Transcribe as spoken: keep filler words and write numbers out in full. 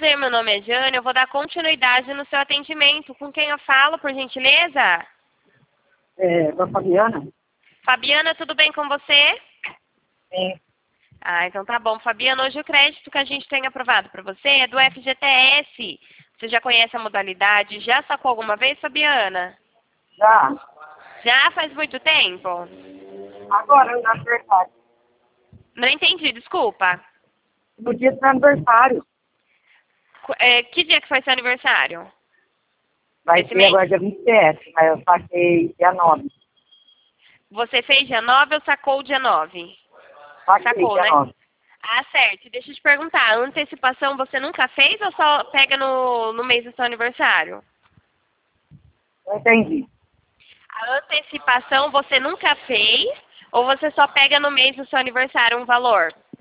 prazer, meu nome é Jane, eu vou dar continuidade no seu atendimento. Com quem eu falo, por gentileza? É, da Fabiana? Fabiana, tudo bem com você? Sim. Ah, então tá bom. Fabiana, hoje o crédito que a gente tem aprovado para você é do F G T S. Você já conhece a modalidade? Já sacou alguma vez, Fabiana? Já. Já faz muito tempo? Agora, no aniversário. Não entendi, desculpa. No dia do meu aniversário. Qu- é, que dia que foi seu aniversário? Vai Esse ser mês? agora dia vinte e sete, mas eu saquei dia nove. Você fez dia nove ou sacou dia nove? Saquei Sacou, dia né? nove. Ah, certo. Deixa eu te perguntar, a antecipação você nunca fez ou só pega no, no mês do seu aniversário? Não entendi. A antecipação você nunca fez ou você só pega no mês do seu aniversário um valor?